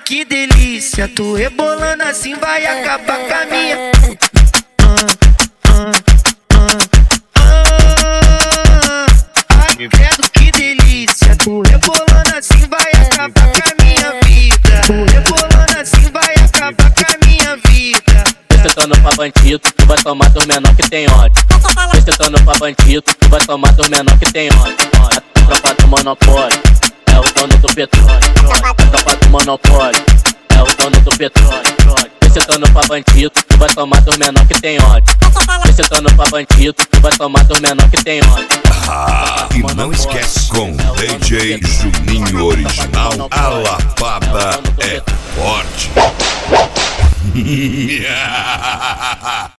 que delícia, tu rebolando assim vai acabar com a minha. Ai, credo, que delícia, tu rebolando assim vai acabar com a minha vida. Tu rebolando assim vai acabar com a minha vida. Sentando pra bandido, tu vai tomar dos menor que tem ódio. Sentando pra bandido, tu vai tomar dos menor que tem ódio. A tropa do monopólio é o dono do petróleo. A tropa do monopólio é o dono do petróleo. Sentando pra bandido, tu vai tomar dos menor que tem ódio. Sentando pra bandido, tu vai tomar dos menor que tem ódio. E não esquece, com DJ Juninho Original, a lapada é forte.